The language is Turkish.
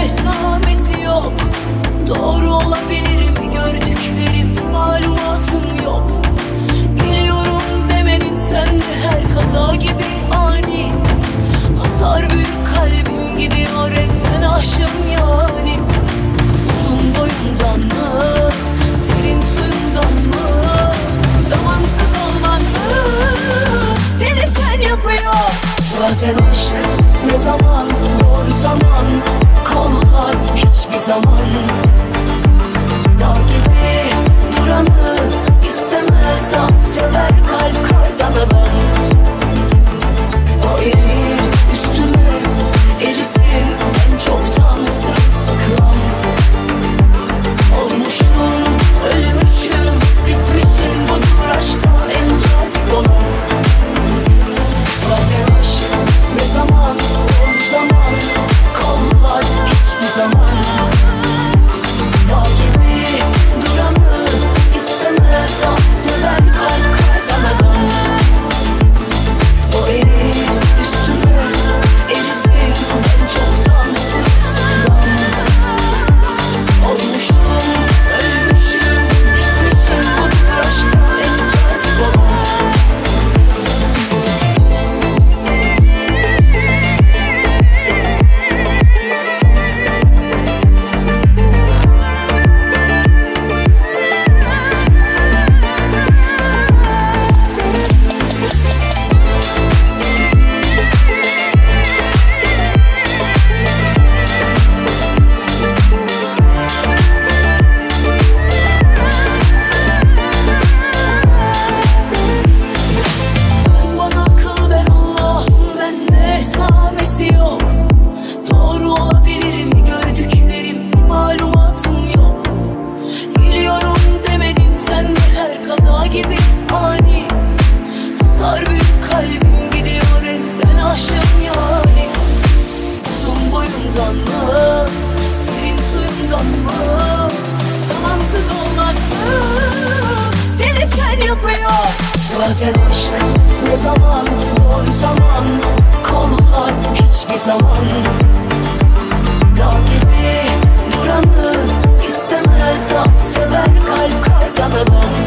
esamesi yok. Doğru olabilir mi gördüklerim, malumatım yok. Biliyorum demedin sen de, her kaza gibi ani. Hasar büyük, kalbim gidiyor elden aşım yani. Uzun boyundan mı, serin suyundan mı, zamansız olman mı seni sen yapıyor. Zaten aşk ne zaman, doğru zaman, kollar hiçbir zaman. Dağ gibi duranı istemez, ah sever kalp kardan adam. O eli üstüme elisin, ben çoktan sırılsıklam. Olmuşum, ölmüşüm, bitmişim, budur aşkta en cazip olan. Zaten aşk ne zaman, doğru zaman, kollar hiçbir zaman. Dağ gibi duranı istemez, ah sever kalp kardan adam. O eli üstüme elisin, ben çoktan sırılsıklam. Olmuşum, ölmüşüm, bitmişim, budur aşkta en cazip olan. Sen bana akıl ver Allah'ım, bende esamesi yok. Doğru olabilir mi gördüklerim, malumatım yok. Biliyorum demedin sen de, her kaza gibi ani. Hasar büyük, kalbim gidiyor elden aşım yani. Uzun boyundan mı, serin suyundan mı, zamansız olmak mı seni sen yapıyor. Zaten aşk ne zaman, doğru zaman, kollar hiçbir zaman. Dağ gibi duranı istemez, ah sever kalp kardan adam.